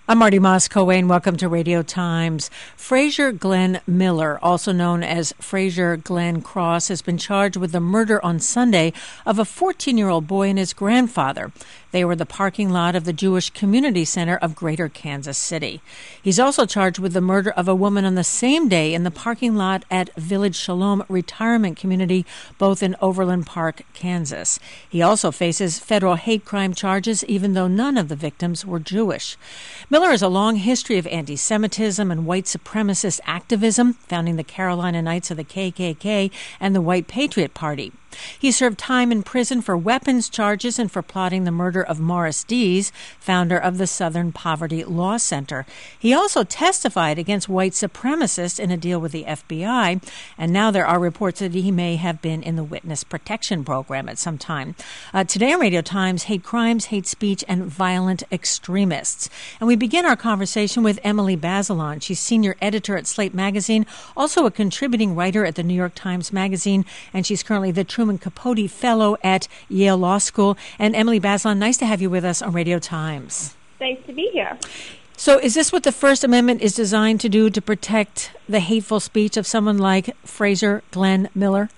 I'm Marty Moss-Coane. Welcome to Radio Times. Fraser Glenn Miller, also known as Fraser Glenn Cross, has been charged with the murder on Sunday of a 14-year-old boy and his grandfather. They were the parking lot of the Jewish Community Center of Greater Kansas City. He's also charged with the murder of a woman on the same day in the parking lot at Village Shalom Retirement Community, both in Overland Park, Kansas. He also faces federal hate crime charges, even though none of the victims were Jewish. Miller has a long history of anti-Semitism and white supremacist activism, founding the Carolina Knights of the KKK and the White Patriot Party. He served time in prison for weapons charges and for plotting the murder of Morris Dees, founder of the Southern Poverty Law Center. He also testified against white supremacists in a deal with the FBI, and now there are reports that he may have been in the Witness Protection Program at some time. Today on Radio Times, hate crimes, hate speech, and violent extremists. And we begin our conversation with Emily Bazelon. She's senior editor at Slate Magazine, also a contributing writer at the New York Times Magazine, and she's currently the Truman Capote Fellow at Yale Law School. And Emily Bazelon, nice to have you with us on Radio Times. Nice to be here. So is this what the First Amendment is designed to do, to protect the hateful speech of someone like Fraser Glenn Miller?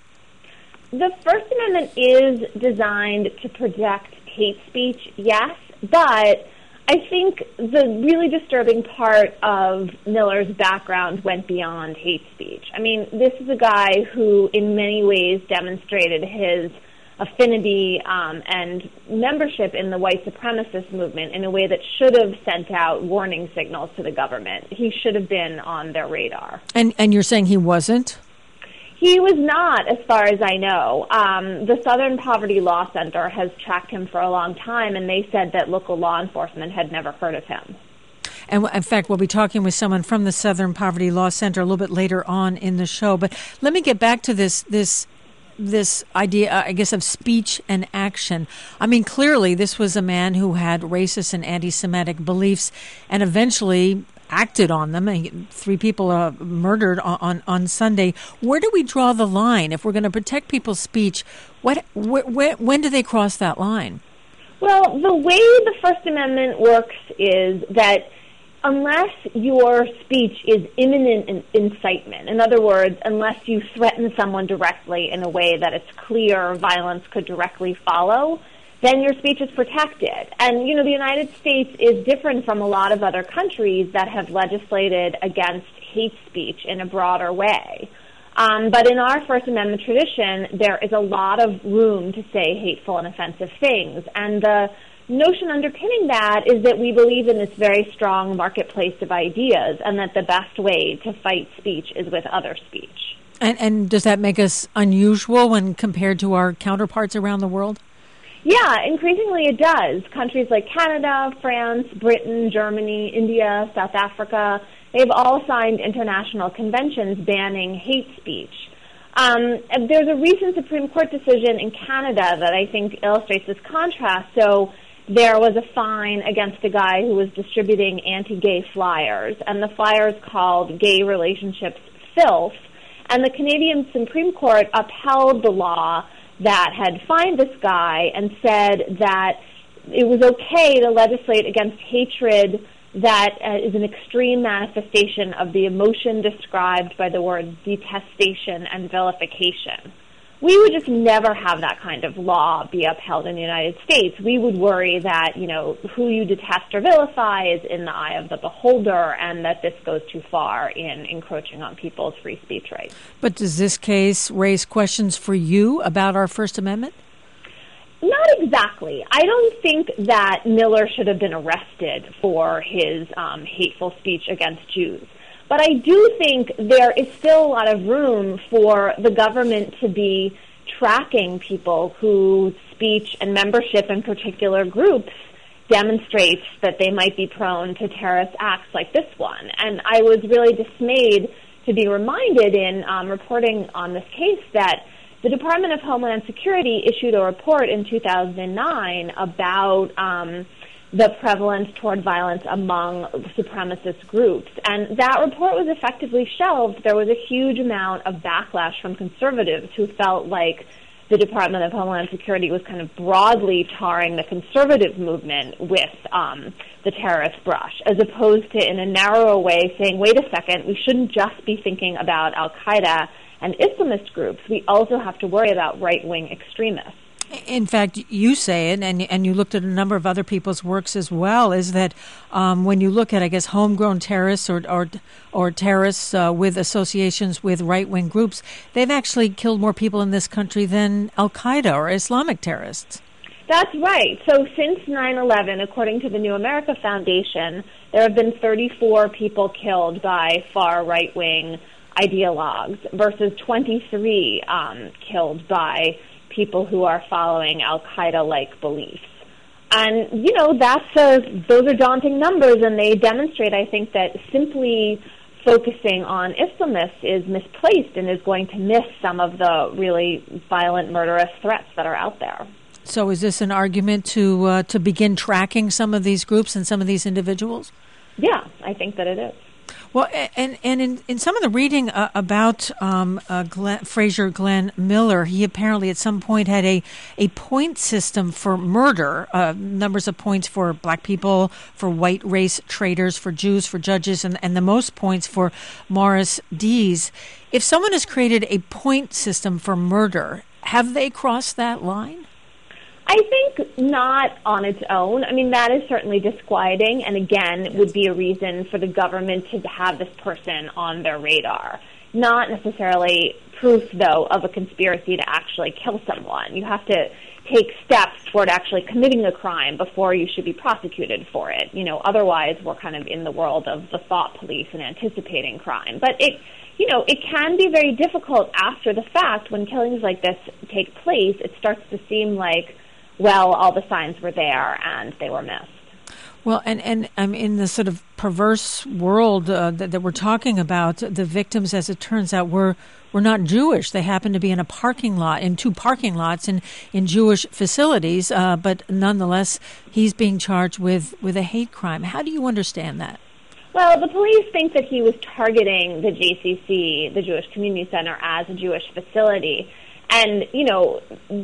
The First Amendment is designed to protect hate speech, yes, but I think the really disturbing part of Miller's background went beyond hate speech. I mean, this is a guy who in many ways demonstrated his affinity and membership in the white supremacist movement in a way that should have sent out warning signals to the government. He should have been on their radar. And you're saying he wasn't? He was not, as far as I know. The Southern Poverty Law Center has tracked him for a long time, and they said that local law enforcement had never heard of him. And in fact, we'll be talking with someone from the Southern Poverty Law Center a little bit later on in the show. But let me get back to this idea, I guess, of speech and action. I mean, clearly, this was a man who had racist and anti-Semitic beliefs and eventually acted on them. 3 people murdered on Sunday. Where do we draw the line? If we're going to protect people's speech, when do they cross that line? Well, the way the First Amendment works is that unless your speech is imminent incitement, in other words, unless you threaten someone directly in a way that it's clear violence could directly follow, then your speech is protected. And, you know, the United States is different from a lot of other countries that have legislated against hate speech in a broader way. But in our First Amendment tradition, there is a lot of room to say hateful and offensive things. And the notion underpinning that is that we believe in this very strong marketplace of ideas and that the best way to fight speech is with other speech. And does that make us unusual when compared to our counterparts around the world? Yeah, increasingly it does. Countries like Canada, France, Britain, Germany, India, South Africa, they've all signed international conventions banning hate speech. There's a recent Supreme Court decision in Canada that I think illustrates this contrast. So there was a fine against a guy who was distributing anti-gay flyers, and the flyers called Gay Relationships Filth. And the Canadian Supreme Court upheld the law that had fined this guy and said that it was okay to legislate against hatred that is an extreme manifestation of the emotion described by the words detestation and vilification. We would just never have that kind of law be upheld in the United States. We would worry that, you know, who you detest or vilify is in the eye of the beholder, and that this goes too far in encroaching on people's free speech rights. But does this case raise questions for you about our First Amendment? Not exactly. I don't think that Miller should have been arrested for his hateful speech against Jews. But I do think there is still a lot of room for the government to be tracking people whose speech and membership in particular groups demonstrates that they might be prone to terrorist acts like this one. And I was really dismayed to be reminded in reporting on this case that the Department of Homeland Security issued a report in 2009 about the prevalence toward violence among supremacist groups. And that report was effectively shelved. There was a huge amount of backlash from conservatives who felt like the Department of Homeland Security was kind of broadly tarring the conservative movement with the terrorist brush, as opposed to in a narrower way saying, wait a second, we shouldn't just be thinking about al-Qaeda and Islamist groups. We also have to worry about right-wing extremists. In fact, you say it, and you looked at a number of other people's works as well, is that when you look at, I guess, homegrown terrorists or terrorists with associations with right-wing groups, they've actually killed more people in this country than al-Qaeda or Islamic terrorists. That's right. So since 9/11, according to the New America Foundation, there have been 34 people killed by far right-wing ideologues versus 23 killed by people who are following al-Qaeda-like beliefs. And, you know, those are daunting numbers, and they demonstrate, I think, that simply focusing on Islamists is misplaced and is going to miss some of the really violent, murderous threats that are out there. So is this an argument to begin tracking some of these groups and some of these individuals? Yeah, I think that it is. Well, and in some of the reading about Frazier Glenn Miller, he apparently at some point had a point system for murder, numbers of points for black people, for white race traders, for Jews, for judges, and the most points for Morris Dees. If someone has created a point system for murder, have they crossed that line? I think not on its own. I mean, that is certainly disquieting, and again, would be a reason for the government to have this person on their radar. Not necessarily proof, though, of a conspiracy to actually kill someone. You have to take steps toward actually committing a crime before you should be prosecuted for it. You know, otherwise we're kind of in the world of the thought police and anticipating crime. But it can be very difficult after the fact when killings like this take place. It starts to seem like, well, all the signs were there and they were missed. Well, and in the sort of perverse world that we're talking about, the victims, as it turns out, were not Jewish. They happened to be in a parking lot, in two parking lots in Jewish facilities, but nonetheless, he's being charged with a hate crime. How do you understand that? Well, the police think that he was targeting the JCC, the Jewish Community Center, as a Jewish facility. And, you know,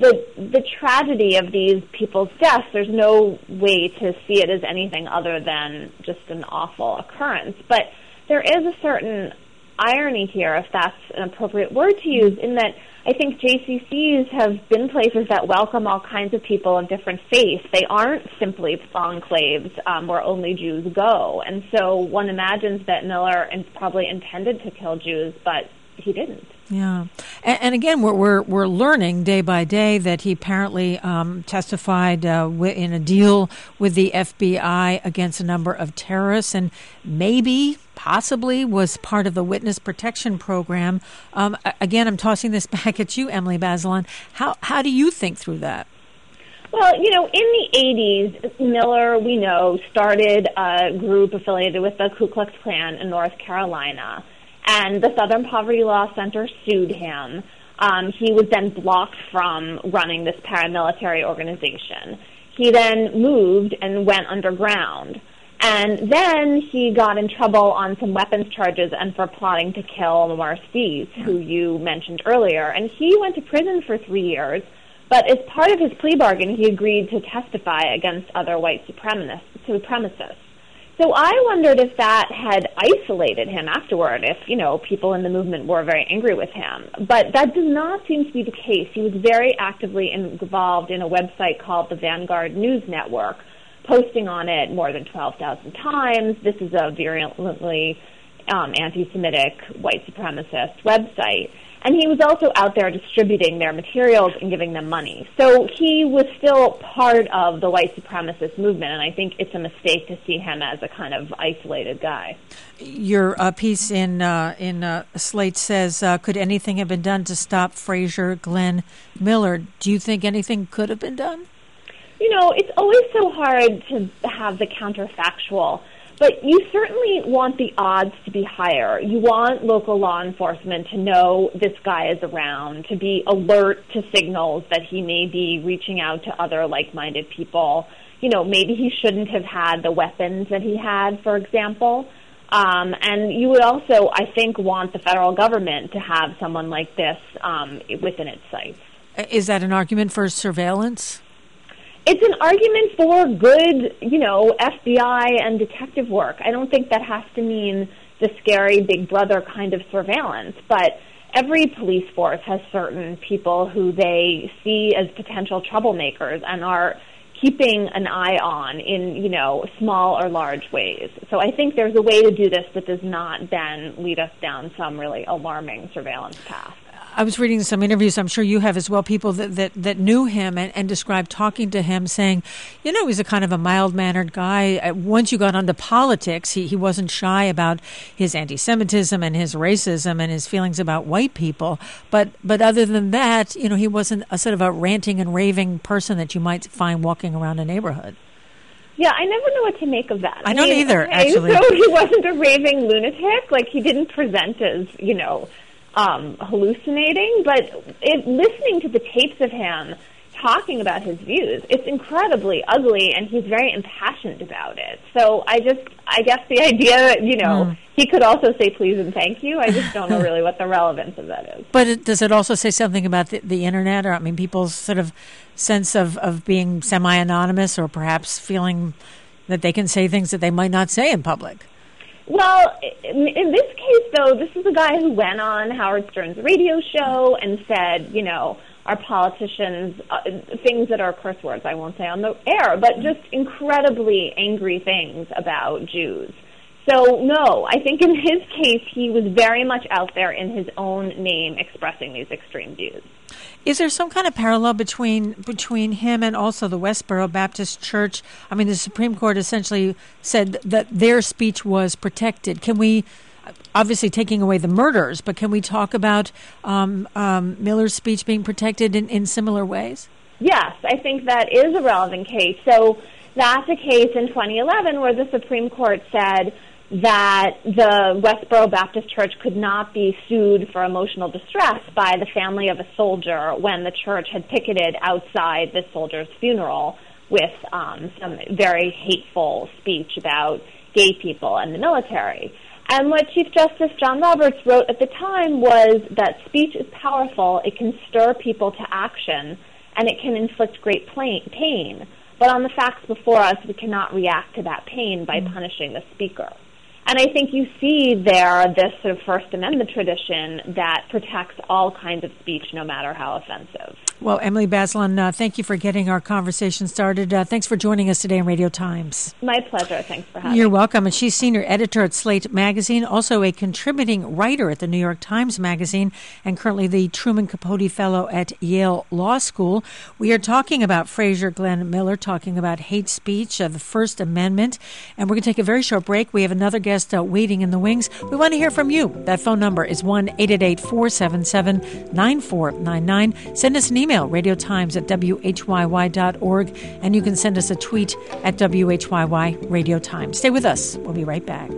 the tragedy of these people's deaths, there's no way to see it as anything other than just an awful occurrence. But there is a certain irony here, if that's an appropriate word to use, in that I think JCCs have been places that welcome all kinds of people of different faiths. They aren't simply enclaves where only Jews go. And so one imagines that Miller probably intended to kill Jews, but he didn't. Yeah, and again, we're learning day by day that he apparently testified in a deal with the FBI against a number of terrorists, and possibly was part of the witness protection program. Again, I'm tossing this back at you, Emily Bazelon. How do you think through that? Well, you know, in the 80s, Miller, we know, started a group affiliated with the Ku Klux Klan in North Carolina. And the Southern Poverty Law Center sued him. He was then blocked from running this paramilitary organization. He then moved and went underground. And then he got in trouble on some weapons charges and for plotting to kill Morris Dees, who you mentioned earlier. And he went to prison for 3 years. But as part of his plea bargain, he agreed to testify against other white supremacists. So I wondered if that had isolated him afterward, if, you know, people in the movement were very angry with him. But that does not seem to be the case. He was very actively involved in a website called the Vanguard News Network, posting on it more than 12,000 times. This is a virulently anti-Semitic white supremacist website. And he was also out there distributing their materials and giving them money. So he was still part of the white supremacist movement, and I think it's a mistake to see him as a kind of isolated guy. Your piece in Slate says, could anything have been done to stop Frazier Glenn Miller? Do you think anything could have been done? You know, it's always so hard to have the counterfactual. But you certainly want the odds to be higher. You want local law enforcement to know this guy is around, to be alert to signals that he may be reaching out to other like-minded people. You know, maybe he shouldn't have had the weapons that he had, for example. And you would also, I think, want the federal government to have someone like this within its sights. Is that an argument for surveillance? It's an argument for good, FBI and detective work. I don't think that has to mean the scary Big Brother kind of surveillance, but every police force has certain people who they see as potential troublemakers and are keeping an eye on in, small or large ways. So I think there's a way to do this that does not then lead us down some really alarming surveillance path. I was reading some interviews, I'm sure you have as well, people that knew him and described talking to him, saying, he's a kind of a mild-mannered guy. Once you got onto politics, he wasn't shy about his anti-Semitism and his racism and his feelings about white people. But other than that, he wasn't a sort of a ranting and raving person that you might find walking around a neighborhood. Yeah, I never know what to make of that. I don't either, actually. So he wasn't a raving lunatic. Like, he didn't present as, hallucinating, but listening to the tapes of him talking about his views, it's incredibly ugly, and he's very impassioned about it. So I guess the idea that, he could also say please and thank you, I just don't know really what the relevance of that is. But does it also say something about the Internet, or, people's sort of sense of being semi-anonymous, or perhaps feeling that they can say things that they might not say in public? Well, in this case, though, this is a guy who went on Howard Stern's radio show and said, our politicians, things that are curse words, I won't say on the air, but just incredibly angry things about Jews. So, no, I think in his case, he was very much out there in his own name expressing these extreme views. Is there some kind of parallel between him and also the Westboro Baptist Church? The Supreme Court essentially said that their speech was protected. Can we, obviously taking away the murders, but can we talk about Miller's speech being protected in similar ways? Yes, I think that is a relevant case. So that's a case in 2011 where the Supreme Court said that the Westboro Baptist Church could not be sued for emotional distress by the family of a soldier when the church had picketed outside the soldier's funeral with some very hateful speech about gay people and the military. And what Chief Justice John Roberts wrote at the time was that speech is powerful, it can stir people to action, and it can inflict great pain. But on the facts before us, we cannot react to that pain by punishing the speaker. And I think you see there this sort of First Amendment tradition that protects all kinds of speech, no matter how offensive. Well, Emily Bazelon, thank you for getting our conversation started. Thanks for joining us today on Radio Times. My pleasure. Thanks for having me. You're welcome. And she's senior editor at Slate Magazine, also a contributing writer at the New York Times Magazine, and currently the Truman Capote Fellow at Yale Law School. We are talking about Frazier Glenn Miller, talking about hate speech, the First Amendment. And we're going to take a very short break. We have another guest waiting in the wings. We want to hear from you. That phone number is 1-888-477-9499. Send us an email, radiotimes@whyy.org, and you can send us a tweet at WHYY Radio Times. Stay with us. We'll be right back.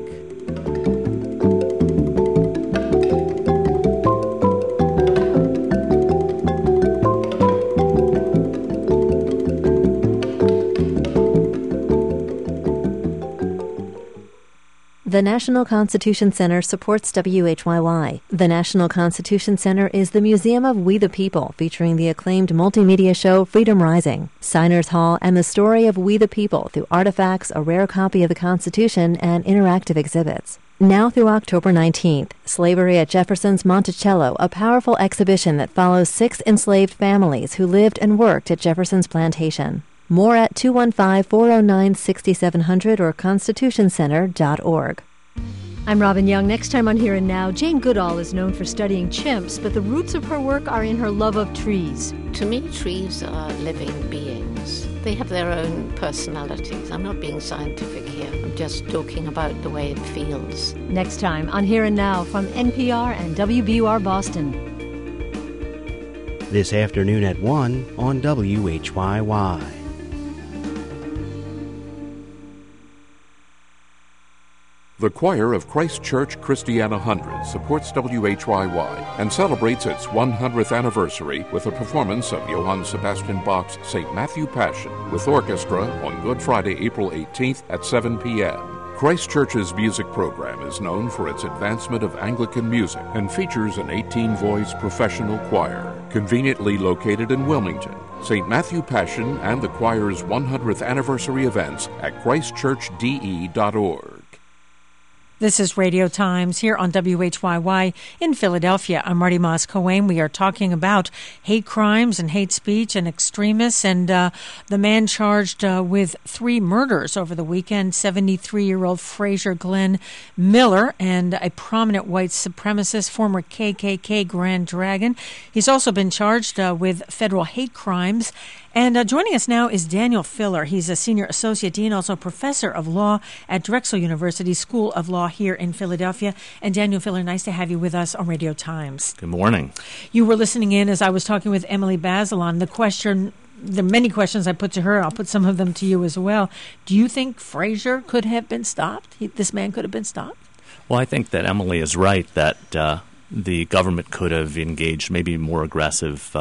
The National Constitution Center supports WHYY. The National Constitution Center is the museum of We the People, featuring the acclaimed multimedia show Freedom Rising, Signers Hall, and the story of We the People through artifacts, a rare copy of the Constitution, and interactive exhibits. Now through October 19th, Slavery at Jefferson's Monticello, a powerful exhibition that follows 6 enslaved families who lived and worked at Jefferson's plantation. More at 215-409-6700 or constitutioncenter.org. I'm Robin Young. Next time on Here and Now, Jane Goodall is known for studying chimps, but the roots of her work are in her love of trees. To me, trees are living beings. They have their own personalities. I'm not being scientific here. I'm just talking about the way it feels. Next time on Here and Now from NPR and WBUR Boston. This afternoon at 1 on WHYY. The choir of Christ Church Christiana 100 supports WHYY and celebrates its 100th anniversary with a performance of Johann Sebastian Bach's St. Matthew Passion with orchestra on Good Friday, April 18th at 7 p.m. Christ Church's music program is known for its advancement of Anglican music and features an 18-voice professional choir, conveniently located in Wilmington. St. Matthew Passion and the choir's 100th anniversary events at christchurchde.org. This is Radio Times here on WHYY in Philadelphia. I'm Marty Moss-Coane. We are talking about hate crimes and hate speech and extremists, and the man charged with 3 murders over the weekend, 73-year-old Frazier Glenn Miller, and a prominent white supremacist, former KKK Grand Dragon. He's also been charged with federal hate crimes. And joining us now is Daniel Filler. He's a senior associate dean, also professor of law at Drexel University School of Law here in Philadelphia. And Daniel Filler, nice to have you with us on Radio Times. Good morning. You were listening in as I was talking with Emily Bazelon. There are many questions I put to her. I'll put some of them to you as well. Do you think Frazier could have been stopped? This man could have been stopped? Well, I think that Emily is right that the government could have engaged maybe more aggressive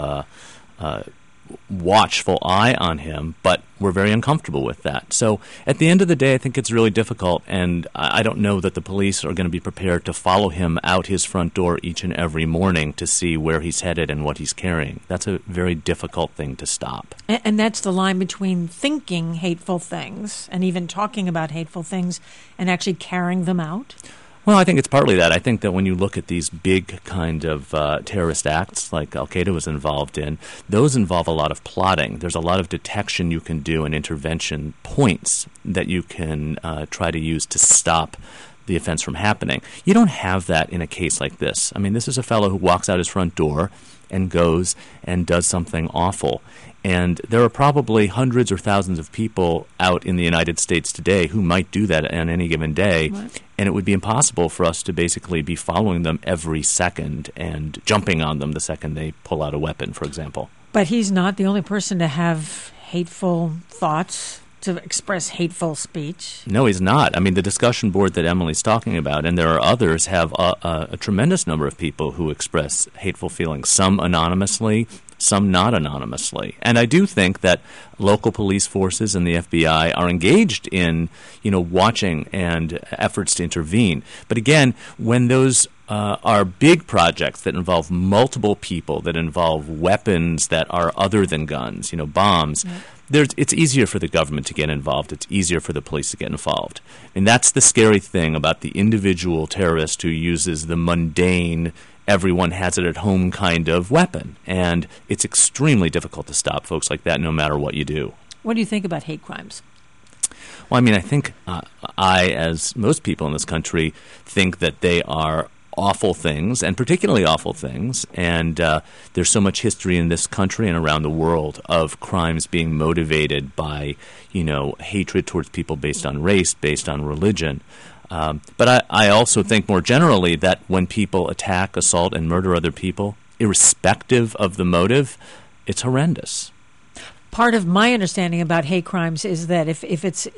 watchful eye on him, but we're very uncomfortable with that. So at the end of the day, I think it's really difficult, and I don't know that the police are going to be prepared to follow him out his front door each and every morning to see where he's headed and what he's carrying. That's a very difficult thing to stop. And that's the line between thinking hateful things and even talking about hateful things and actually carrying them out? Well, I think it's partly that. I think that when you look at these big kind of terrorist acts like Al-Qaeda was involved in, those involve a lot of plotting. There's a lot of detection you can do and intervention points that you can try to use to stop the offense from happening. You don't have that in a case like this. I mean, this is a fellow who walks out his front door and goes and does something awful. And there are probably hundreds or thousands of people out in the United States today who might do that on any given day. Right. And it would be impossible for us to basically be following them every second and jumping on them the second they pull out a weapon, for example. But he's not the only person to have hateful thoughts, to express hateful speech. No, he's not. I mean, the discussion board that Emily's talking about, and there are others, have a tremendous number of people who express hateful feelings, some anonymously, some not anonymously. And I do think that local police forces and the FBI are engaged in, watching and efforts to intervene. But again, when those are big projects that involve multiple people, that involve weapons that are other than guns, bombs, it's easier for the government to get involved. It's easier for the police to get involved. And that's the scary thing about the individual terrorist who uses the mundane, everyone has it at home kind of weapon. And it's extremely difficult to stop folks like that no matter what you do. What do you think about hate crimes? Well, I mean, I think I, as most people in this country, think that they are awful things, and particularly awful things. And there's so much history in this country and around the world of crimes being motivated by, hatred towards people based on race, based on religion. But I also think more generally that when people attack, assault, and murder other people, irrespective of the motive, it's horrendous. Part of my understanding about hate crimes is that if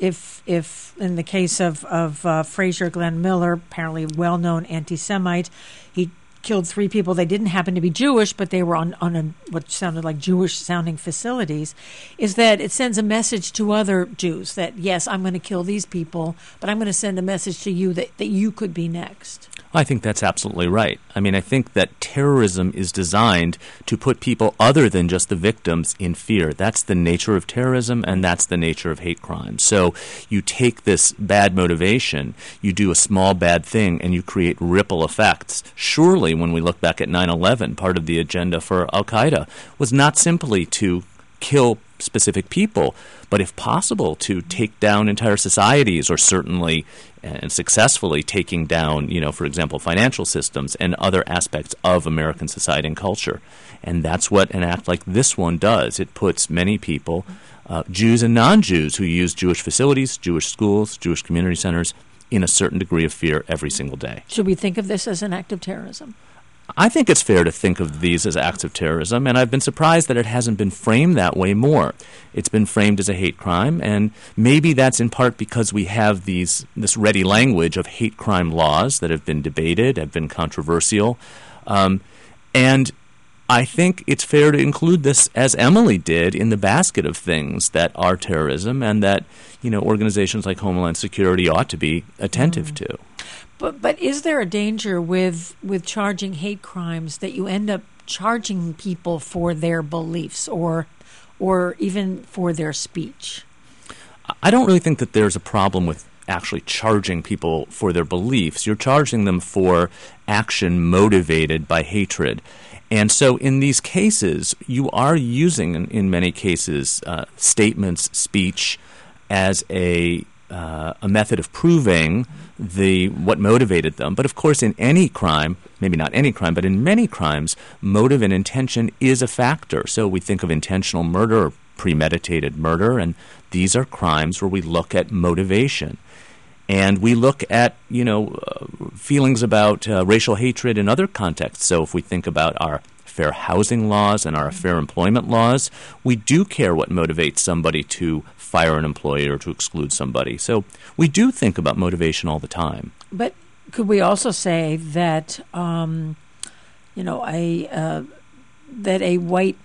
in the case of Frazier Glenn Miller, apparently well-known anti-Semite, he killed 3 people. They didn't happen to be Jewish, but they were on what sounded like Jewish-sounding facilities, is that it sends a message to other Jews that, yes, I'm going to kill these people, but I'm going to send a message to you that you could be next. I think that's absolutely right. I mean, I think that terrorism is designed to put people other than just the victims in fear. That's the nature of terrorism, and that's the nature of hate crimes. So you take this bad motivation, you do a small bad thing, and you create ripple effects. Surely, when we look back at 9/11, part of the agenda for Al-Qaeda was not simply to kill specific people, but if possible, to take down entire societies, or certainly and successfully taking down, for example, financial systems and other aspects of American society and culture. And that's what an act like this one does. It puts many people, Jews and non-Jews, who use Jewish facilities, Jewish schools, Jewish community centers, in a certain degree of fear every single day. Should we think of this as an act of terrorism? I think it's fair to think of these as acts of terrorism, and I've been surprised that it hasn't been framed that way more. It's been framed as a hate crime, and maybe that's in part because we have this ready language of hate crime laws that have been debated, have been controversial. And I think it's fair to include this, as Emily did, in the basket of things that are terrorism and that, organizations like Homeland Security ought to be attentive to. But is there a danger with charging hate crimes that you end up charging people for their beliefs or even for their speech? I don't really think that there's a problem with actually charging people for their beliefs. You're charging them for action motivated by hatred. And so in these cases, you are using, in many cases, statements, speech as a method of proving what motivated them. But of course, in any crime, maybe not any crime, but in many crimes, motive and intention is a factor. So we think of intentional murder or premeditated murder, and these are crimes where we look at motivation. And we look at, feelings about racial hatred in other contexts. So if we think about our fair housing laws and our fair employment laws, we do care what motivates somebody to fire an employee or to exclude somebody. So we do think about motivation all the time. But could we also say that, that a white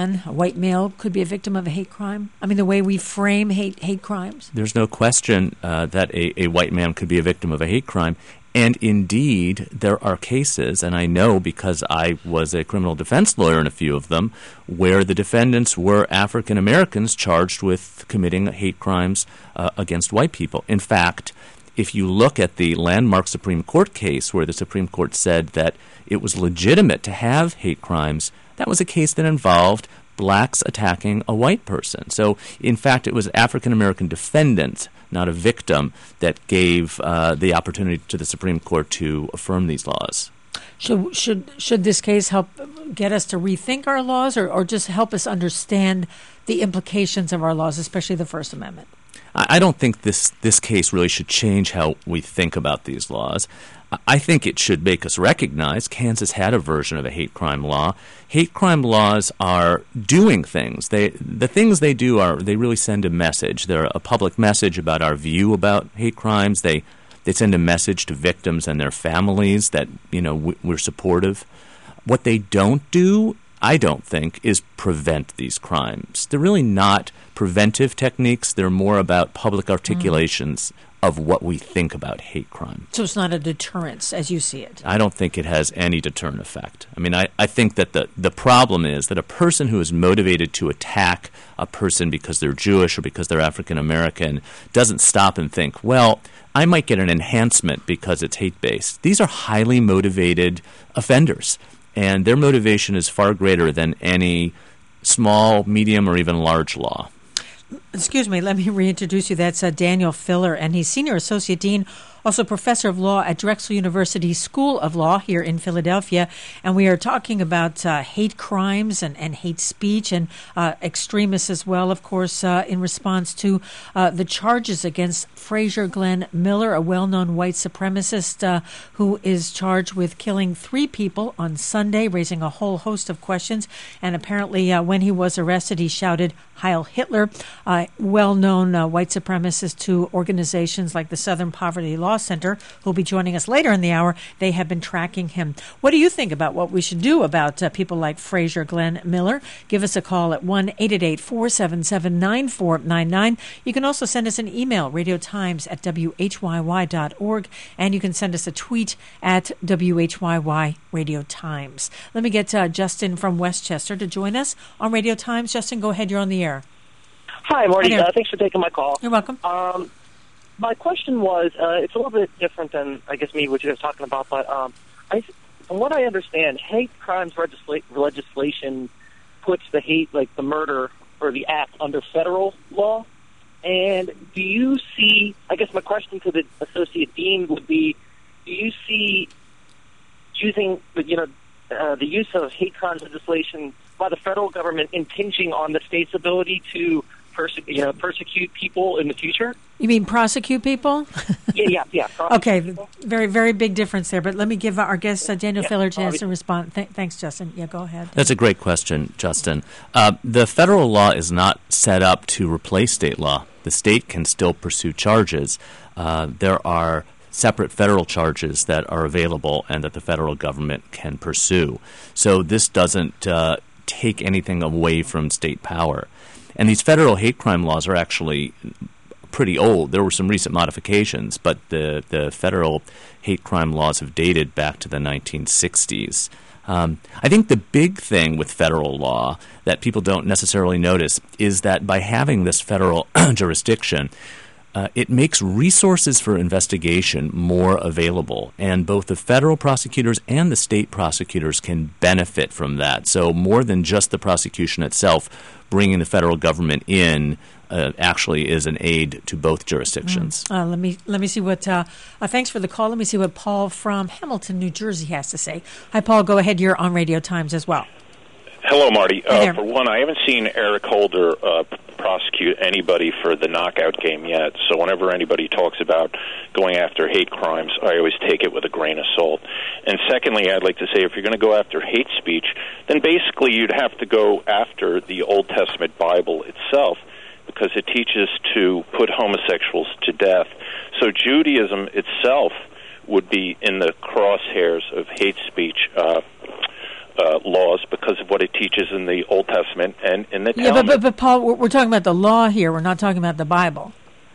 male could be a victim of a hate crime? I mean, the way we frame hate crimes? There's no question that a white man could be a victim of a hate crime. And indeed, there are cases, and I know because I was a criminal defense lawyer in a few of them, where the defendants were African Americans charged with committing hate crimes against white people. In fact, if you look at the landmark Supreme Court case where the Supreme Court said that it was legitimate to have hate crimes, that was a case that involved blacks attacking a white person. So, in fact, it was African-American defendants, not a victim, that gave the opportunity to the Supreme Court to affirm these laws. Should this case help get us to rethink our laws or just help us understand the implications of our laws, especially the First Amendment? I don't think this case really should change how we think about these laws. I think it should make us recognize Kansas had a version of a hate crime law. Hate crime laws are doing things. The things they do are they really send a message. They're a public message about our view about hate crimes. They send a message to victims and their families that we're supportive. What they don't do, I don't think, is prevent these crimes. They're really not preventive techniques. They're more about public articulations of what we think about hate crime. So it's not a deterrence as you see it? I don't think it has any deterrent effect. I mean, I think that the problem is that a person who is motivated to attack a person because they're Jewish or because they're African American doesn't stop and think, well, I might get an enhancement because it's hate-based. These are highly motivated offenders, and their motivation is far greater than any small, medium, or even large law. Excuse me, let me reintroduce you. That's Daniel Filler, and he's Senior Associate Dean, also Professor of Law at Drexel University School of Law here in Philadelphia. And we are talking about hate crimes and hate speech and extremists as well, of course, in response to the charges against Frazier Glenn Miller, a well-known white supremacist who is charged with killing 3 people on Sunday, raising a whole host of questions. And apparently when he was arrested, he shouted, "Heil Hitler," well-known white supremacist to organizations like the Southern Poverty Law Center, who'll be joining us later in the hour. They have been tracking him. What do you think about what we should do about people like Frazier Glenn Miller? Give us a call at 1-888-477-9499. You can also send us an email, radiotimes@whyy.org, and you can send us a tweet at WHYY Radio Times. Let me get Justin from Westchester to join us on Radio Times. Justin, go ahead. You're on the air. Hi, Marty. Thanks for taking my call. You're welcome. My question was, it's a little bit different than, I guess, what you guys talking about, but from what I understand, hate crimes legislation puts the hate, like the murder or the act, under federal law. And do you see, I guess my question to the Associate Dean would be, do you see using, the use of hate crimes legislation by the federal government impinging on the state's ability to persecute people in the future? You mean prosecute people? Yeah. Okay, very, very big difference there. But let me give our guest, Daniel Filler, a chance to respond. Thanks, Justin. Yeah, go ahead. That's a great question, Justin. The federal law is not set up to replace state law. The state can still pursue charges. There are separate federal charges that are available and that the federal government can pursue. So this doesn't take anything away from state power. And these federal hate crime laws are actually pretty old. There were some recent modifications, but the federal hate crime laws have dated back to the 1960s. I think the big thing with federal law that people don't necessarily notice is that by having this federal jurisdiction, it makes resources for investigation more available, and both the federal prosecutors and the state prosecutors can benefit from that. So more than just the prosecution itself, bringing the federal government in actually is an aid to both jurisdictions. Let me see what. Thanks for the call. Let me see what Paul from Hamilton, New Jersey, has to say. Hi, Paul. Go ahead. You're on Radio Times as well. Hello, Marty. For one, I haven't seen Eric Holder prosecute anybody for the knockout game yet. So whenever anybody talks about going after hate crimes, I always take it with a grain of salt. And secondly, I'd like to say if you're going to go after hate speech, then basically you'd have to go after the Old Testament Bible itself, because it teaches to put homosexuals to death. So Judaism itself would be in the crosshairs of hate speech laws because of what it teaches in the Old Testament and in the Talmud. Yeah, but Paul, we're talking about the law here. We're not talking about the Bible.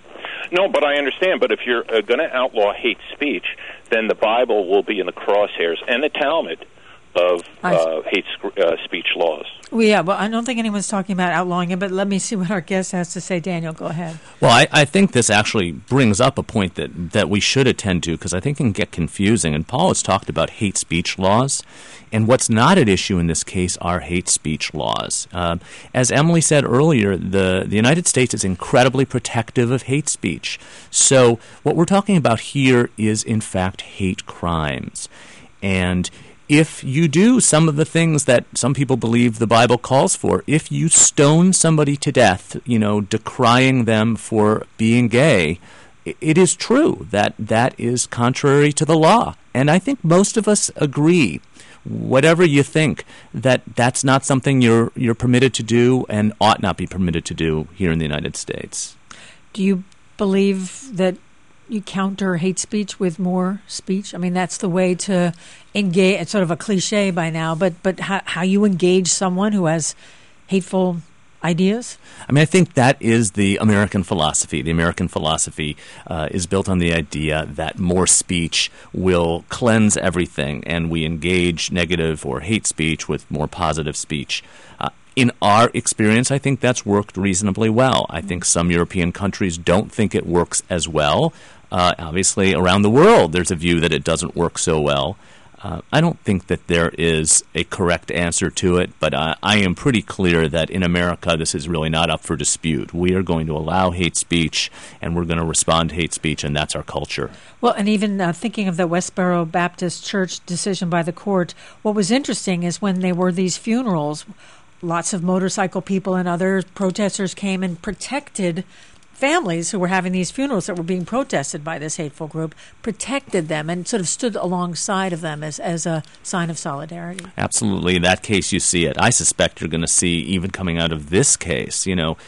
No, but I understand. But if you're going to outlaw hate speech, then the Bible will be in the crosshairs and the Talmud of hate speech laws. Well, yeah, well, I don't think anyone's talking about outlawing it, but let me see what our guest has to say. Daniel, go ahead. Well, I think this actually brings up a point that we should attend to, because I think it can get confusing. And Paul has talked about hate speech laws, and what's not at issue in this case are hate speech laws. As Emily said earlier, the United States is incredibly protective of hate speech. So what we're talking about here is, in fact, hate crimes. And if you do some of the things that some people believe the Bible calls for, if you stone somebody to death, decrying them for being gay, it is true that that is contrary to the law. And I think most of us agree, whatever you think, that that's not something you're permitted to do and ought not be permitted to do here in the United States. Do you believe that you counter hate speech with more speech? I mean, that's the way to engage. It's sort of a cliche by now, but how you engage someone who has hateful ideas? I mean, I think that is the American philosophy. The American philosophy is built on the idea that more speech will cleanse everything, and we engage negative or hate speech with more positive speech. In our experience, I think that's worked reasonably well. I think some European countries don't think it works as well. Obviously, around the world, there's a view that it doesn't work so well. I don't think that there is a correct answer to it, but I am pretty clear that in America, this is really not up for dispute. We are going to allow hate speech, and we're going to respond to hate speech, and that's our culture. Well, and even thinking of the Westboro Baptist Church decision by the court, what was interesting is when there were these funerals, lots of motorcycle people and other protesters came and protected families who were having these funerals that were being protested by this hateful group, protected them and sort of stood alongside of them as a sign of solidarity. Absolutely. In that case, you see it. I suspect you're going to see, even coming out of this case,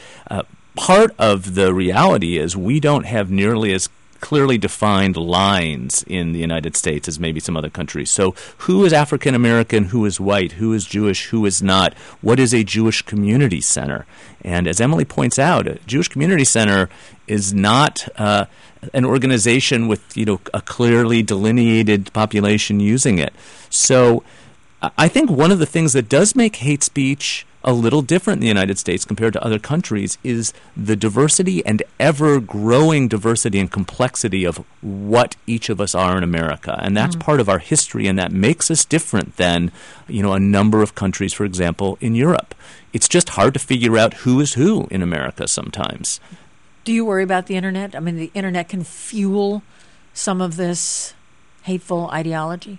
part of the reality is we don't have nearly as clearly defined lines in the United States as maybe some other countries. So who is African American, who is white, who is Jewish, who is not? What is a Jewish community center? And as Emily points out, a Jewish community center is not an organization with a clearly delineated population using it. So I think one of the things that does make hate speech a little different in the United States compared to other countries is the diversity and ever-growing diversity and complexity of what each of us are in America. And that's part of our history, and that makes us different than, a number of countries, for example, in Europe. It's just hard to figure out who is who in America sometimes. Do you worry about the Internet? I mean, the Internet can fuel some of this hateful ideology?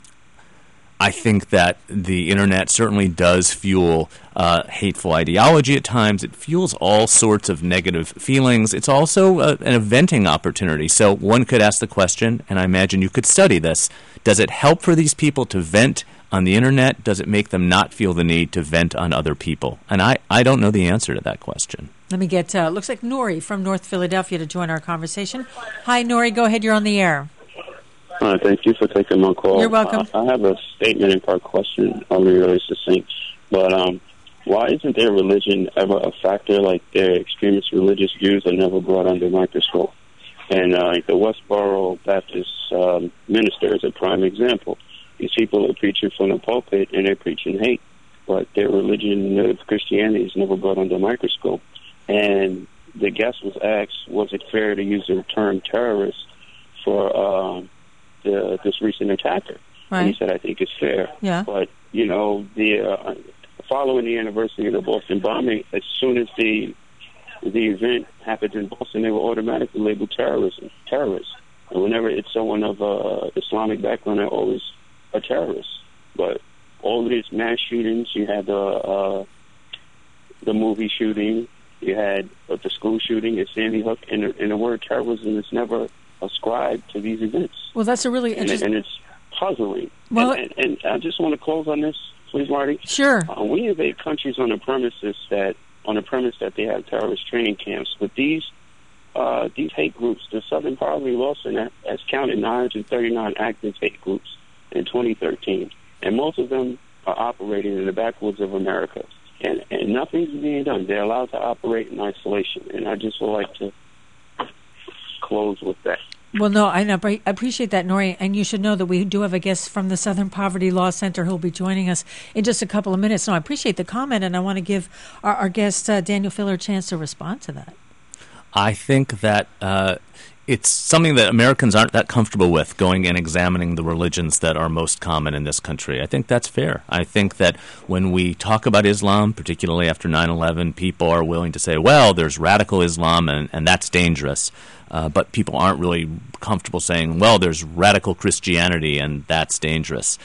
I think that the Internet certainly does fuel hateful ideology at times. It fuels all sorts of negative feelings. It's also an venting opportunity. So one could ask the question, and I imagine you could study this, does it help for these people to vent on the Internet? Does it make them not feel the need to vent on other people? And I don't know the answer to that question. Let me get, looks like Nori from North Philadelphia to join our conversation. Hi, Nori, go ahead. You're on the air. Thank you for taking my call. You're welcome. I have a statement and part question. I'll be really succinct. But why isn't their religion ever a factor? Like their extremist religious views are never brought under microscope. And the Westboro Baptist minister is a prime example. These people are preaching from the pulpit and they're preaching hate. But their religion of Christianity is never brought under microscope. And the guest was asked, was it fair to use the term terrorist for this recent attacker? Right. And he said, I think it's fair. Yeah. But, the following the anniversary of the Boston bombing, as soon as the event happened in Boston, they were automatically labeled terrorists. And whenever it's someone of Islamic background, they're always a terrorist. But all of these mass shootings, you had the movie shooting, you had the school shooting at Sandy Hook, and the word terrorism is never ascribed to these events. Well, that's a really interesting... And it's puzzling. Well, and I just want to close on this, please, Marty. Sure. We invade countries on the premise that they have terrorist training camps, but these hate groups, the Southern Poverty Law Center has counted 939 active hate groups in 2013, and most of them are operating in the backwoods of America, and nothing's being done. They're allowed to operate in isolation, and I just would like to close with that. Well, no, I appreciate that, Nori, and you should know that we do have a guest from the Southern Poverty Law Center who will be joining us in just a couple of minutes. No, I appreciate the comment, and I want to give our guest, Daniel Filler, a chance to respond to that. I think that it's something that Americans aren't that comfortable with, going and examining the religions that are most common in this country. I think that's fair. I think that when we talk about Islam, particularly after 9/11, people are willing to say, well, there's radical Islam, and that's dangerous. But people aren't really comfortable saying, well, there's radical Christianity, and that's dangerous.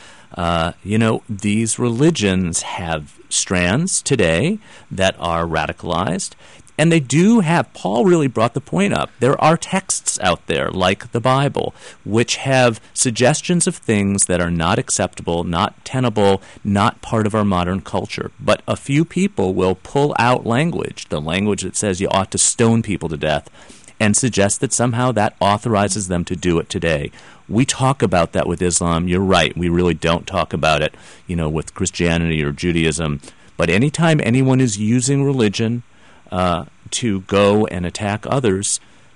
These religions have strands today that are radicalized. And they do have, Paul really brought the point up, there are texts out there, like the Bible, which have suggestions of things that are not acceptable, not tenable, not part of our modern culture. But a few people will pull out language, the language that says you ought to stone people to death, and suggest that somehow that authorizes them to do it today. We talk about that with Islam. You're right, we really don't talk about it, with Christianity or Judaism. But anytime anyone is using religion to go and attack others,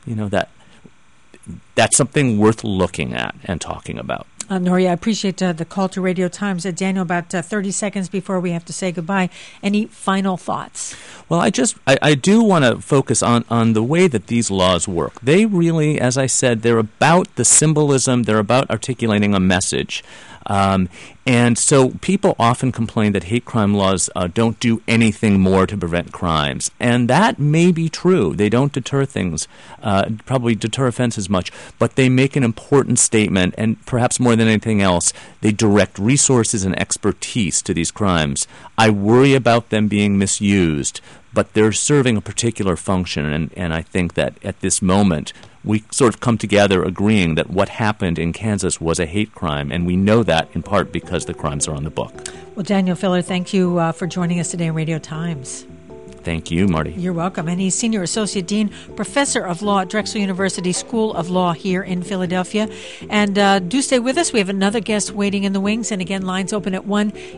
that's something worth looking at and talking about. Nori, I appreciate the call to Radio Times. Daniel, about 30 seconds before we have to say goodbye. Any final thoughts? Well, I do want to focus on the way that these laws work. They really, as I said, they're about the symbolism, they're about articulating a message. And so people often complain that hate crime laws don't do anything more to prevent crimes. And that may be true. They don't deter things, probably deter offenses much, but they make an important statement, and perhaps more than anything else, they direct resources and expertise to these crimes. I worry about them being misused, but they're serving a particular function, and I think that at this moment we sort of come together agreeing that what happened in Kansas was a hate crime, and we know that in part because the crimes are on the book. Well, Daniel Filler, thank you for joining us today on Radio Times. Thank you, Marty. You're welcome. And he's Senior Associate Dean, Professor of Law at Drexel University School of Law here in Philadelphia. And do stay with us. We have another guest waiting in the wings. And again, lines open at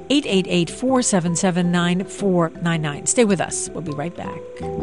1-888-477-9499. Stay with us. We'll be right back.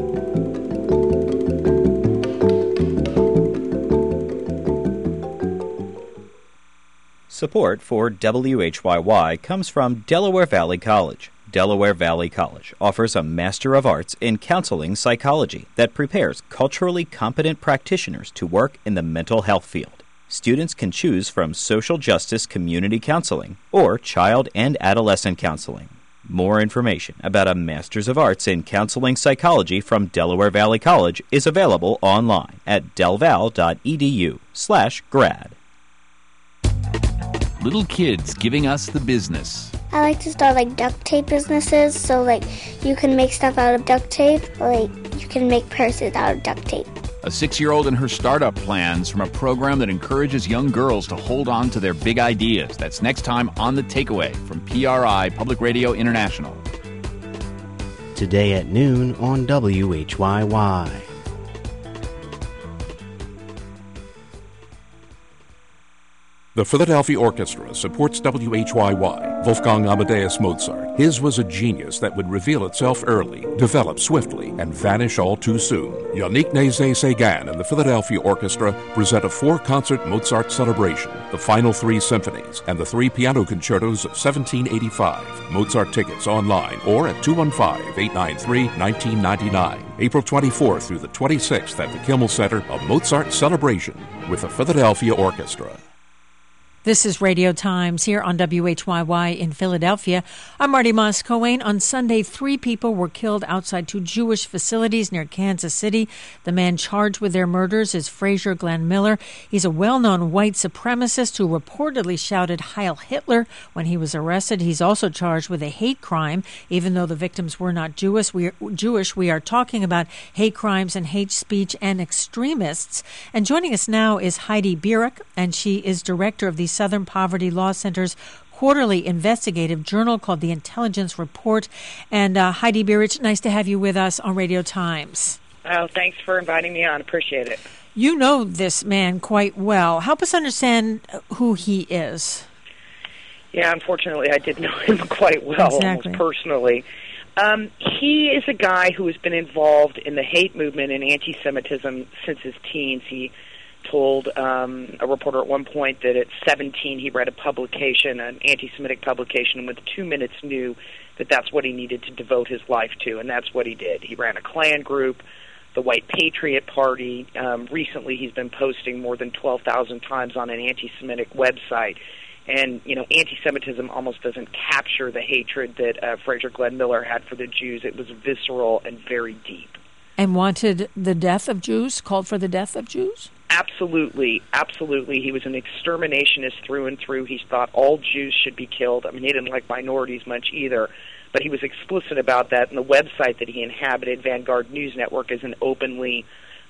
Support for WHYY comes from Delaware Valley College. Delaware Valley College offers a Master of Arts in Counseling Psychology that prepares culturally competent practitioners to work in the mental health field. Students can choose from social justice community counseling or child and adolescent counseling. More information about a Master's of Arts in Counseling Psychology from Delaware Valley College is available online at delval.edu/grad. Little kids giving us the business. I like to start duct tape businesses, so you can make stuff out of duct tape, you can make purses out of duct tape. A 6-year-old and her startup plans from a program that encourages young girls to hold on to their big ideas. That's next time on The Takeaway from PRI, Public Radio International. Today at noon on WHYY. The Philadelphia Orchestra supports WHYY. Wolfgang Amadeus Mozart. His was a genius that would reveal itself early, develop swiftly, and vanish all too soon. Yannick Nézet-Séguin and the Philadelphia Orchestra present a 4-concert Mozart celebration, the final 3 symphonies, and the 3 piano concertos of 1785. Mozart tickets online or at 215-893-1999. April 24th through the 26th at the Kimmel Center, a Mozart celebration with the Philadelphia Orchestra. This is Radio Times here on WHYY in Philadelphia. I'm Marty Moss-Coane. On Sunday, 3 people were killed outside 2 Jewish facilities near Kansas City. The man charged with their murders is Frazier Glenn Miller. He's a well-known white supremacist who reportedly shouted Heil Hitler when he was arrested. He's also charged with a hate crime, even though the victims were not Jewish. We are talking about hate crimes and hate speech and extremists. And joining us now is Heidi Beirich, and she is director of the Southern Poverty Law Center's quarterly investigative journal called The Intelligence Report. And Heidi Beirich, nice to have you with us on Radio Times. Oh, thanks for inviting me on. Appreciate it. You know this man quite well. Help us understand who he is. Yeah, unfortunately, I did know him quite well, almost personally. He is a guy who has been involved in the hate movement and anti-Semitism since his teens. He told a reporter at one point that at 17 he read a publication, an anti-Semitic publication, and within 2 minutes knew that that's what he needed to devote his life to, and that's what he did. He ran a Klan group, the White Patriot Party. Recently he's been posting more than 12,000 times on an anti-Semitic website. And, you know, anti-Semitism almost doesn't capture the hatred that Frazier Glenn Miller had for the Jews. It was visceral and very deep. And wanted the death of Jews, called for the death of Jews? Absolutely, absolutely. He was an exterminationist through and through. He thought all Jews should be killed. I mean, he didn't like minorities much either, but he was explicit about that. And the website that he inhabited, Vanguard News Network, is an openly,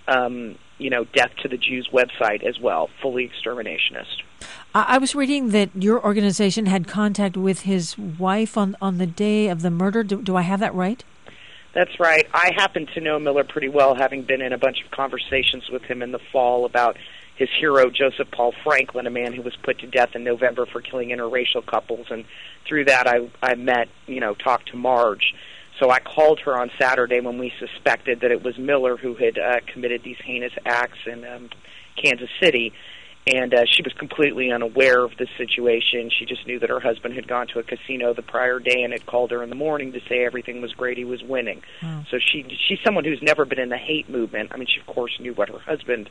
death to the Jews website as well, fully exterminationist. I was reading that your organization had contact with his wife on the day of the murder. Do I have that right? That's right. I happen to know Miller pretty well, having been in a bunch of conversations with him in the fall about his hero, Joseph Paul Franklin, a man who was put to death in November for killing interracial couples. And through that, I met, talked to Marge. So I called her on Saturday when we suspected that it was Miller who had committed these heinous acts in Kansas City. And she was completely unaware of the situation. She just knew that her husband had gone to a casino the prior day and had called her in the morning to say everything was great, he was winning. Wow. So she's someone who's never been in the hate movement. I mean, she, of course, knew what her husband's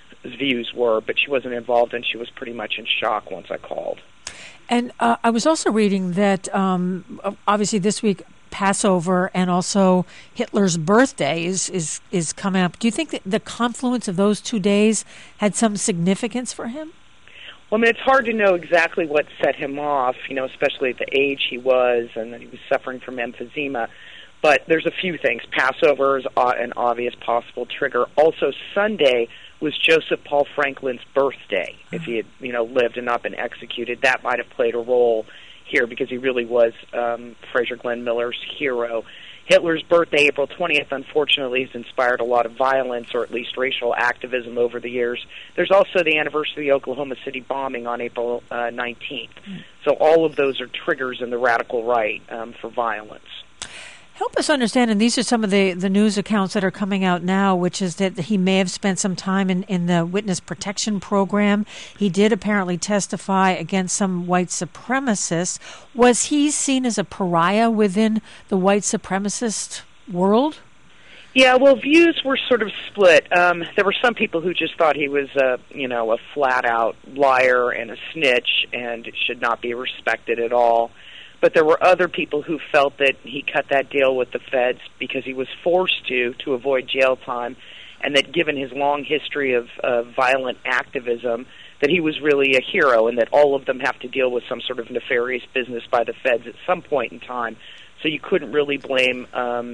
views were, but she wasn't involved, and she was pretty much in shock once I called. And I was also reading that, obviously, this week, Passover and also Hitler's birthday is coming up. Do you think that the confluence of those 2 days had some significance for him? Well, I mean, it's hard to know exactly what set him off, especially at the age he was, and that he was suffering from emphysema. But there's a few things. Passover is an obvious possible trigger. Also, Sunday was Joseph Paul Franklin's birthday. If he had, lived and not been executed, that might have played a role here because he really was Frazier Glenn Miller's hero. Hitler's birthday, April 20th, unfortunately, has inspired a lot of violence, or at least racial activism over the years. There's also the anniversary of the Oklahoma City bombing on April 19th. So all of those are triggers in the radical right for violence. Help us understand, and these are some of the news accounts that are coming out now, which is that he may have spent some time in the witness protection program. He did apparently testify against some white supremacists. Was he seen as a pariah within the white supremacist world? Yeah, well, views were sort of split. There were some people who just thought he was a flat-out liar and a snitch and should not be respected at all. But there were other people who felt that he cut that deal with the feds because he was forced to avoid jail time, and that given his long history of violent activism, that he was really a hero, and that all of them have to deal with some sort of nefarious business by the feds at some point in time. So you couldn't really blame,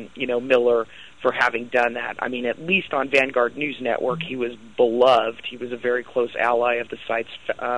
Miller for having done that. I mean, at least on Vanguard News Network, he was beloved. He was a very close ally of the site's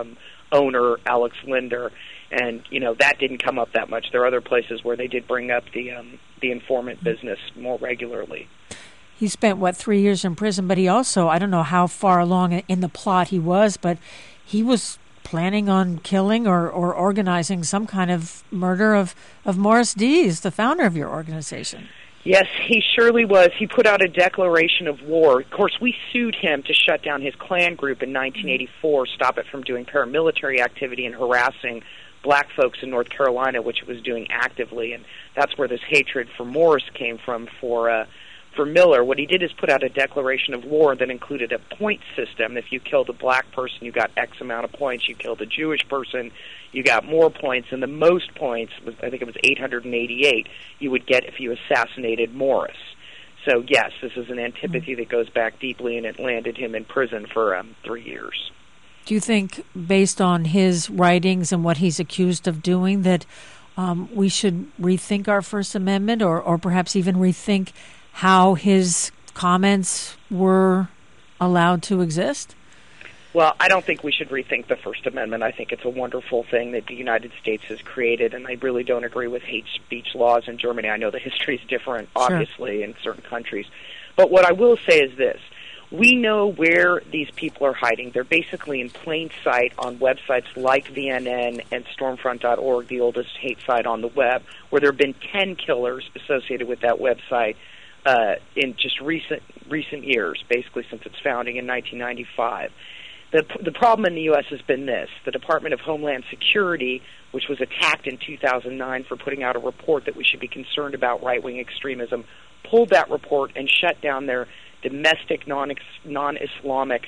owner, Alex Linder. And, that didn't come up that much. There are other places where they did bring up the informant business more regularly. He spent, 3 years in prison, but he also, I don't know how far along in the plot he was, but he was planning on killing or organizing some kind of murder of Morris Dees, the founder of your organization. Yes, he surely was. He put out a declaration of war. Of course, we sued him to shut down his Klan group in 1984, stop it from doing paramilitary activity and harassing black folks in North Carolina, which it was doing actively, and that's where this hatred for Morris came from for Miller. What he did is put out a declaration of war that included a point system. If you killed a black person, you got X amount of points. You killed a Jewish person, you got more points, and the most points, I think it was 888, you would get if you assassinated Morris. So, yes, this is an antipathy that goes back deeply, and it landed him in prison for 3 years. Do you think, based on his writings and what he's accused of doing, that we should rethink our First Amendment or perhaps even rethink how his comments were allowed to exist? Well, I don't think we should rethink the First Amendment. I think it's a wonderful thing that the United States has created, and I really don't agree with hate speech laws in Germany. I know the history is different, obviously, in certain countries. But what I will say is this. We know where these people are hiding. They're basically in plain sight on websites like VNN and Stormfront.org, the oldest hate site on the web, where there have been 10 killers associated with that website in just recent years, basically since its founding in 1995. The problem in the U.S. has been this. The Department of Homeland Security, which was attacked in 2009 for putting out a report that we should be concerned about right-wing extremism, pulled that report and shut down their domestic non-Islamic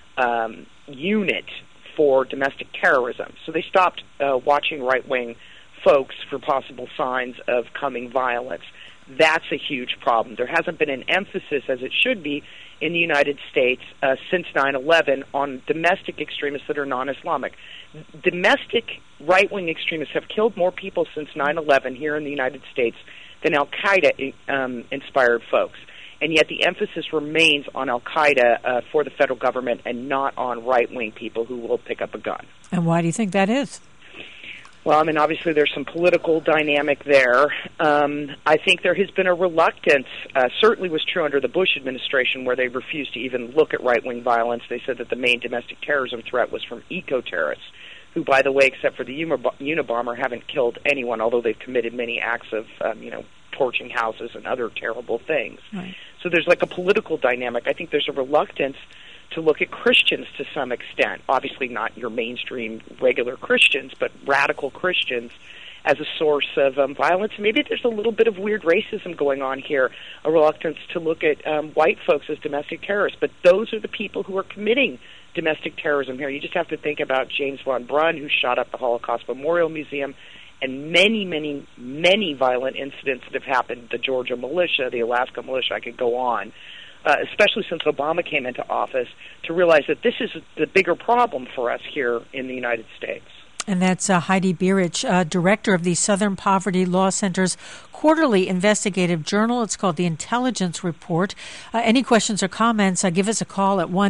unit for domestic terrorism. So they stopped watching right-wing folks for possible signs of coming violence. That's a huge problem. There hasn't been an emphasis, as it should be, in the United States since 9/11 on domestic extremists that are non-Islamic. Domestic right-wing extremists have killed more people since 9/11 here in the United States than Al-Qaeda inspired folks. And yet the emphasis remains on Al-Qaeda for the federal government and not on right-wing people who will pick up a gun. And why do you think that is? Well, I mean, obviously there's some political dynamic there. I think there has been a reluctance, certainly was true under the Bush administration, where they refused to even look at right-wing violence. They said that the main domestic terrorism threat was from eco-terrorists, who, by the way, except for the Unabomber, haven't killed anyone, although they've committed many acts of, torching houses and other terrible things. Right. So there's like a political dynamic. I think there's a reluctance to look at Christians to some extent, obviously not your mainstream regular Christians, but radical Christians as a source of violence. Maybe there's a little bit of weird racism going on here, a reluctance to look at white folks as domestic terrorists. But those are the people who are committing domestic terrorism here. You just have to think about James von Brunn, who shot up the Holocaust Memorial Museum, and many, many, many violent incidents that have happened, the Georgia militia, the Alaska militia, I could go on, especially since Obama came into office, to realize that this is the bigger problem for us here in the United States. And that's Heidi Beirich, director of the Southern Poverty Law Center's quarterly investigative journal. It's called The Intelligence Report. Any questions or comments, give us a call at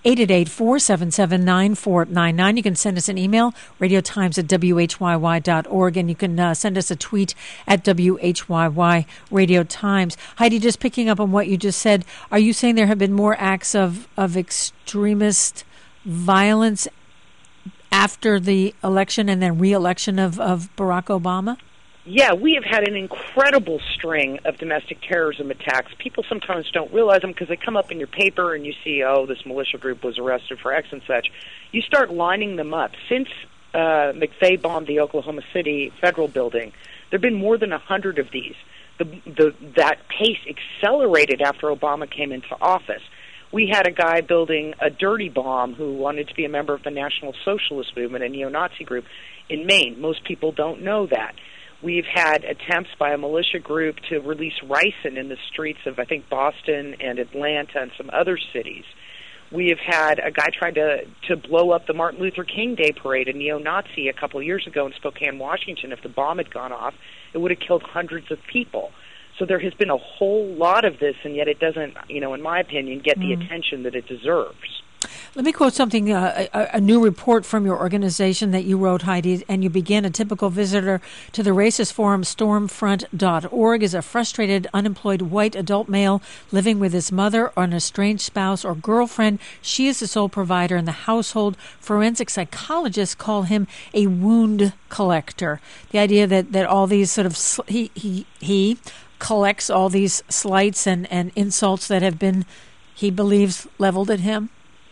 1-888-477-9499. You can send us an email, radiotimes@whyy.org, and you can send us a tweet at WHYY Radio Times. Heidi, just picking up on what you just said, are you saying there have been more acts of extremist violence after the election and then re-election of Barack Obama? Yeah, we have had an incredible string of domestic terrorism attacks. People sometimes don't realize them because they come up in your paper and you see, oh, this militia group was arrested for X and such. You start lining them up. Since McVeigh bombed the Oklahoma City federal building, there have been more than 100 of these. That pace accelerated after Obama came into office. We had a guy building a dirty bomb who wanted to be a member of the National Socialist Movement, a neo-Nazi group, in Maine. Most people don't know that. We've had attempts by a militia group to release ricin in the streets of, I think, Boston and Atlanta and some other cities. We have had a guy trying to blow up the Martin Luther King Day Parade, a neo-Nazi, a couple of years ago in Spokane, Washington. If the bomb had gone off, it would have killed hundreds of people. So there has been a whole lot of this, and yet it doesn't, in my opinion, get the attention that it deserves. Let me quote something, a new report from your organization that you wrote, Heidi, and you begin: a typical visitor to the racist forum stormfront.org is a frustrated, unemployed white adult male living with his mother or an estranged spouse or girlfriend. She is the sole provider in the household. Forensic psychologists call him a wound collector. The idea that all these sort of, he collects all these slights and insults that have been, he believes, leveled at him.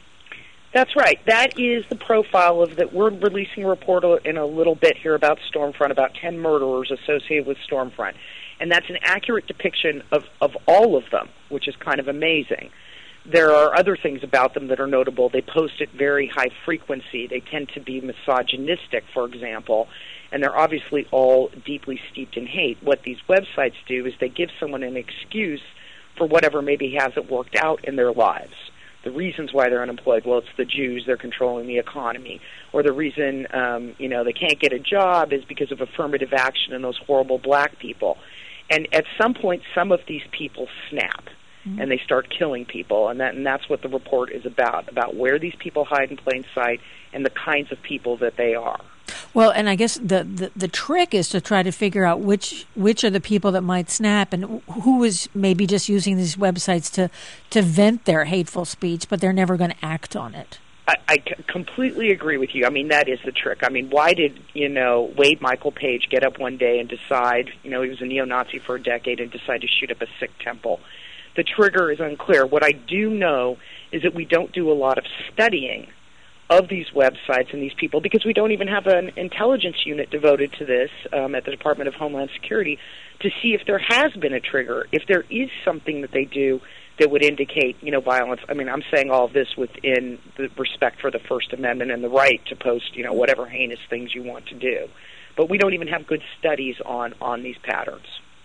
That's right. That is the profile of that. We're releasing a report in a little bit here about Stormfront, about 10 murderers associated with Stormfront. And that's an accurate depiction of all of them, which is kind of amazing. There are other things about them that are notable. They post at very high frequency. They tend to be misogynistic, for example, and they're obviously all deeply steeped in hate. What these websites do is they give someone an excuse for whatever maybe hasn't worked out in their lives. The reasons why they're unemployed, well, it's the Jews, they're controlling the economy. Or the reason, they can't get a job is because of affirmative action and those horrible black people. And at some point, some of these people snap, and they start killing people. And that's what the report is about where these people hide in plain sight and the kinds of people that they are. Well, and I guess the trick is to try to figure out which are the people that might snap and who is maybe just using these websites to vent their hateful speech, but they're never going to act on it. I completely agree with you. I mean, that is the trick. I mean, why did, Wade Michael Page get up one day and decide, he was a neo-Nazi for a decade and decide to shoot up a Sikh temple? The trigger is unclear. What I do know is that we don't do a lot of studying of these websites and these people because we don't even have an intelligence unit devoted to this at the Department of Homeland Security to see if there has been a trigger, if there is something that they do that would indicate, violence. I mean, I'm saying all of this within the respect for the First Amendment and the right to post, whatever heinous things you want to do. But we don't even have good studies on these patterns.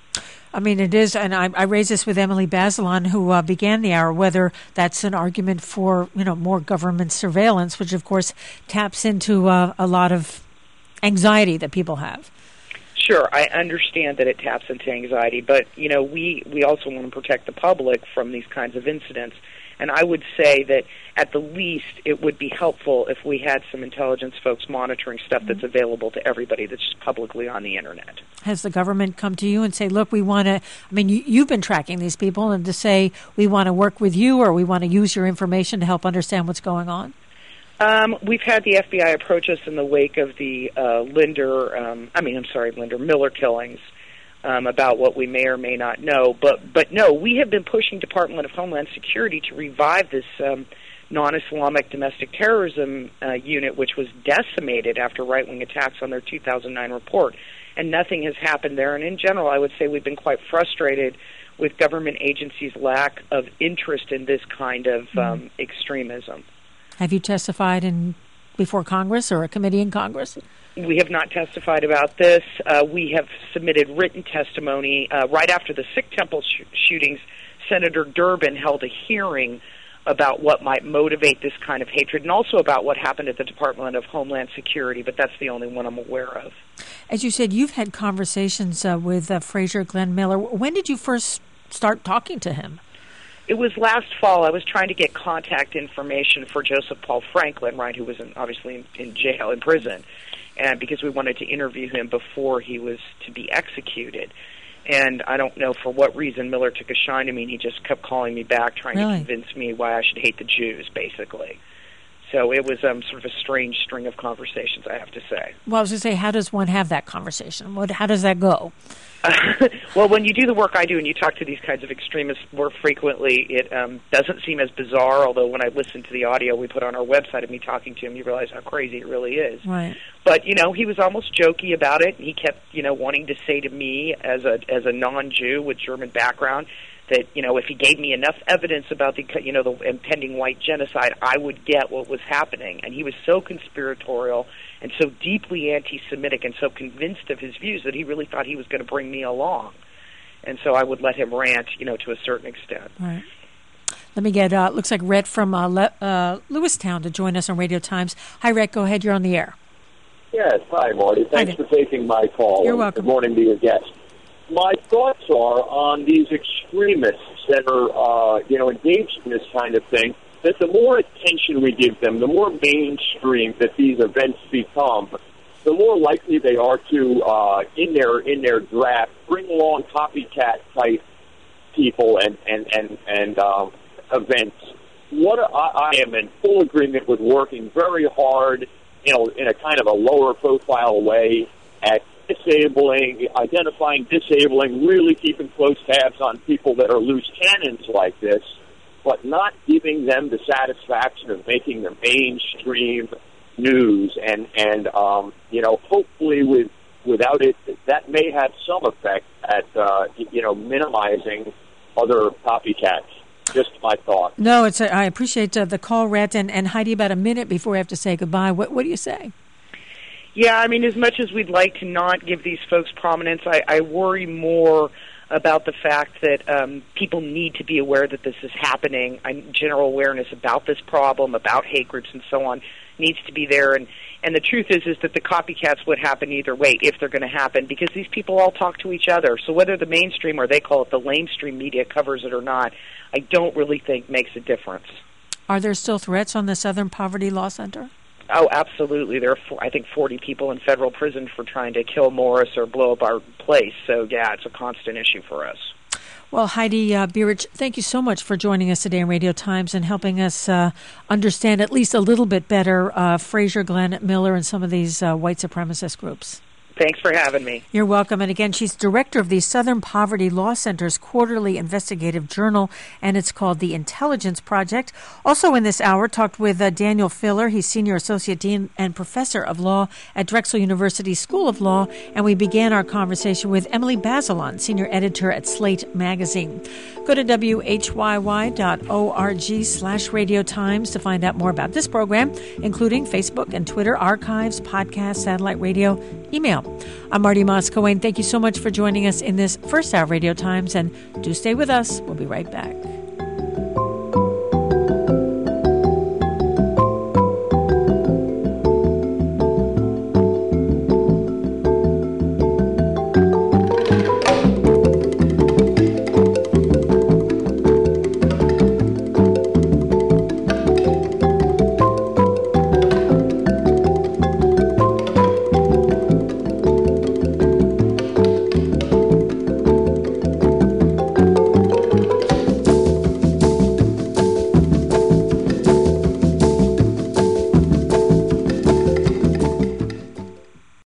I mean, it is, and I raised this with Emily Bazelon, who began the hour, whether that's an argument for, more government surveillance, which, of course, taps into a lot of anxiety that people have. Sure, I understand that it taps into anxiety, but, we also want to protect the public from these kinds of incidents. And I would say that at the least it would be helpful if we had some intelligence folks monitoring stuff that's available to everybody that's just publicly on the Internet. Has the government come to you and say, look, we want to, you've been tracking these people, and to say we want to work with you or we want to use your information to help understand what's going on? We've had the FBI approach us in the wake of the Miller killings. About what we may or may not know. But no, we have been pushing Department of Homeland Security to revive this non-Islamic domestic terrorism unit, which was decimated after right-wing attacks on their 2009 report. And nothing has happened there. And in general, I would say we've been quite frustrated with government agencies' lack of interest in this kind of extremism. Have you testified before Congress or a committee in Congress? We have not testified about this. We have submitted written testimony. Right after the Sikh temple shootings, Senator Durbin held a hearing about what might motivate this kind of hatred and also about what happened at the Department of Homeland Security, but that's the only one I'm aware of. As you said, you've had conversations with Frazier Glenn Miller. When did you first start talking to him? It was last fall. I was trying to get contact information for Joseph Paul Franklin, right, who was obviously in jail, in prison, and because we wanted to interview him before he was to be executed. And I don't know for what reason Miller took a shine to me, and he just kept calling me back, trying to convince me why I should hate the Jews, basically. So it was sort of a strange string of conversations, I have to say. Well, I was going to say, how does one have that conversation? How does that go? Well, when you do the work I do and you talk to these kinds of extremists more frequently, it doesn't seem as bizarre, although when I listen to the audio we put on our website of me talking to him, you realize how crazy it really is. Right. But, he was almost jokey about it. He kept, wanting to say to me as a non-Jew with German background that, if he gave me enough evidence about the impending white genocide, I would get what was happening. And he was so conspiratorial and so deeply anti-Semitic and so convinced of his views that he really thought he was going to bring me along. And so I would let him rant, to a certain extent. Right. Let me get, looks like Rhett from Lewistown to join us on Radio Times. Hi, Rhett. Go ahead. You're on the air. Yes. Hi, Marty. Thanks for taking my call. You're welcome. Good morning to your guest. My thoughts are on these extremists that are, engaged in this kind of thing. that the more attention we give them, the more mainstream that these events become, the more likely they are to, in their draft, bring along copycat type people and events. I am in full agreement with working very hard, in a kind of a lower profile way at identifying, really keeping close tabs on people that are loose cannons like this, but not giving them the satisfaction of making the mainstream news. And hopefully without it, that may have some effect at, minimizing other copycats. Just my thought. No, I appreciate the call, Rhett. And Heidi, about a minute before we have to say goodbye, what do you say? Yeah, I mean, as much as we'd like to not give these folks prominence, I worry more about the fact that people need to be aware that this is happening. General awareness about this problem, about hate groups and so on, needs to be there. And the truth is that the copycats would happen either way, if they're going to happen, because these people all talk to each other. So whether the mainstream, or they call it the lamestream media, covers it or not, I don't really think makes a difference. Are there still threats on the Southern Poverty Law Center? Oh, absolutely. There are, I think, 40 people in federal prison for trying to kill Morris or blow up our place. So, yeah, it's a constant issue for us. Well, Heidi Beirich, thank you so much for joining us today on Radio Times and helping us understand at least a little bit better Frazier Glenn Miller and some of these white supremacist groups. Thanks for having me. You're welcome. And again, she's director of the Southern Poverty Law Center's quarterly investigative journal, and it's called The Intelligence Project. Also in this hour, talked with Daniel Filler. He's Senior Associate Dean and Professor of Law at Drexel University School of Law. And we began our conversation with Emily Bazelon, Senior Editor at Slate Magazine. Go to whyy.org/Radio Times to find out more about this program, including Facebook and Twitter archives, podcasts, satellite radio, email. I'm Marty Moss-Cohen. Thank you so much for joining us in this first hour of Radio Times, and do stay with us. We'll be right back.